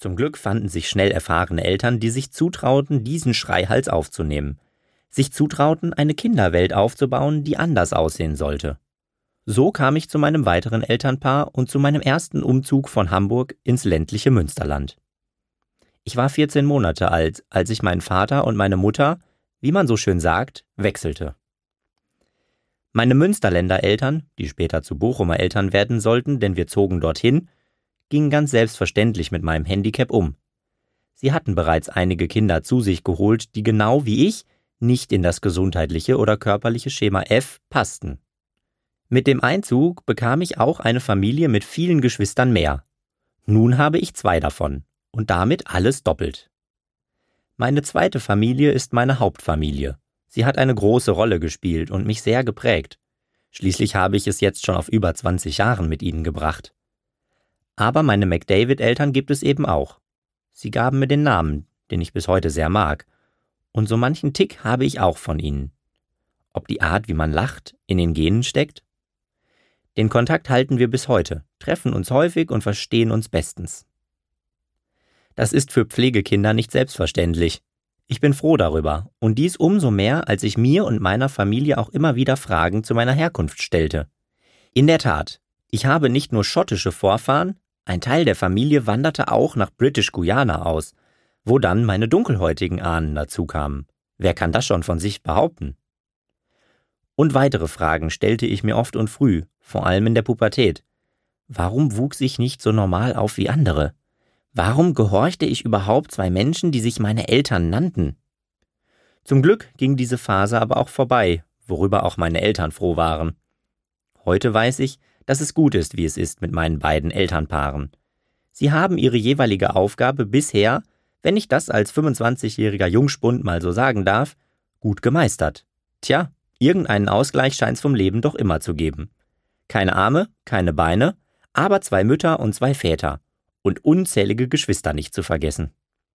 Zum Glück fanden sich schnell erfahrene Eltern, die sich zutrauten, diesen Schreihals aufzunehmen. Sich zutrauten, eine Kinderwelt aufzubauen, die anders aussehen sollte. So kam ich zu meinem weiteren Elternpaar und zu meinem ersten Umzug von Hamburg ins ländliche Münsterland. Ich war 14 Monate alt, als ich meinen Vater und meine Mutter, wie man so schön sagt, wechselte. Meine Münsterländer Eltern, die später zu Bochumer Eltern werden sollten, denn wir zogen dorthin, gingen ganz selbstverständlich mit meinem Handicap um. Sie hatten bereits einige Kinder zu sich geholt, die genau wie ich nicht in das gesundheitliche oder körperliche Schema F passten. Mit dem Einzug bekam ich auch eine Familie mit vielen Geschwistern mehr. Nun habe ich 2 davon und damit alles doppelt. Meine zweite Familie ist meine Hauptfamilie. Sie hat eine große Rolle gespielt und mich sehr geprägt. Schließlich habe ich es jetzt schon auf über 20 Jahren mit ihnen gebracht. Aber meine McDavid-Eltern gibt es eben auch. Sie gaben mir den Namen, den ich bis heute sehr mag. Und so manchen Tick habe ich auch von ihnen. Ob die Art, wie man lacht, in den Genen steckt? Den Kontakt halten wir bis heute, treffen uns häufig und verstehen uns bestens. Das ist für Pflegekinder nicht selbstverständlich. Ich bin froh darüber und dies umso mehr, als ich mir und meiner Familie auch immer wieder Fragen zu meiner Herkunft stellte. In der Tat, ich habe nicht nur schottische Vorfahren, ein Teil der Familie wanderte auch nach British Guiana aus, wo dann meine dunkelhäutigen Ahnen dazu kamen. Wer kann das schon von sich behaupten? Und weitere Fragen stellte ich mir oft und früh, vor allem in der Pubertät. Warum wuchs ich nicht so normal auf wie andere? Warum gehorchte ich überhaupt 2 Menschen, die sich meine Eltern nannten? Zum Glück ging diese Phase aber auch vorbei, worüber auch meine Eltern froh waren. Heute weiß ich, dass es gut ist, wie es ist mit meinen beiden Elternpaaren. Sie haben ihre jeweilige Aufgabe bisher, wenn ich das als 25-jähriger Jungspund mal so sagen darf, gut gemeistert. Tja, irgendeinen Ausgleich scheint's vom Leben doch immer zu geben. Keine Arme, keine Beine, aber 2 Mütter und 2 Väter. Und unzählige Geschwister nicht zu vergessen.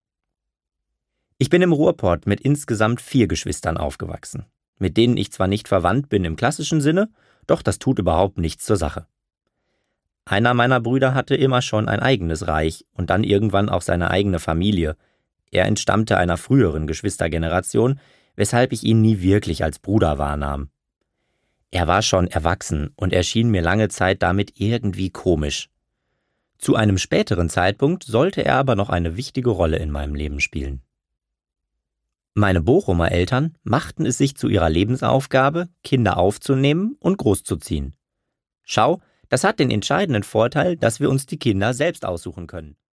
Ich bin im Ruhrpott mit insgesamt 4 Geschwistern aufgewachsen, mit denen ich zwar nicht verwandt bin im klassischen Sinne, doch das tut überhaupt nichts zur Sache. Einer meiner Brüder hatte immer schon ein eigenes Reich und dann irgendwann auch seine eigene Familie. Er entstammte einer früheren Geschwistergeneration, weshalb ich ihn nie wirklich als Bruder wahrnahm. Er war schon erwachsen und erschien mir lange Zeit damit irgendwie komisch. Zu einem späteren Zeitpunkt sollte er aber noch eine wichtige Rolle in meinem Leben spielen. Meine Bochumer Eltern machten es sich zu ihrer Lebensaufgabe, Kinder aufzunehmen und großzuziehen. Schau, das hat den entscheidenden Vorteil, dass wir uns die Kinder selbst aussuchen können.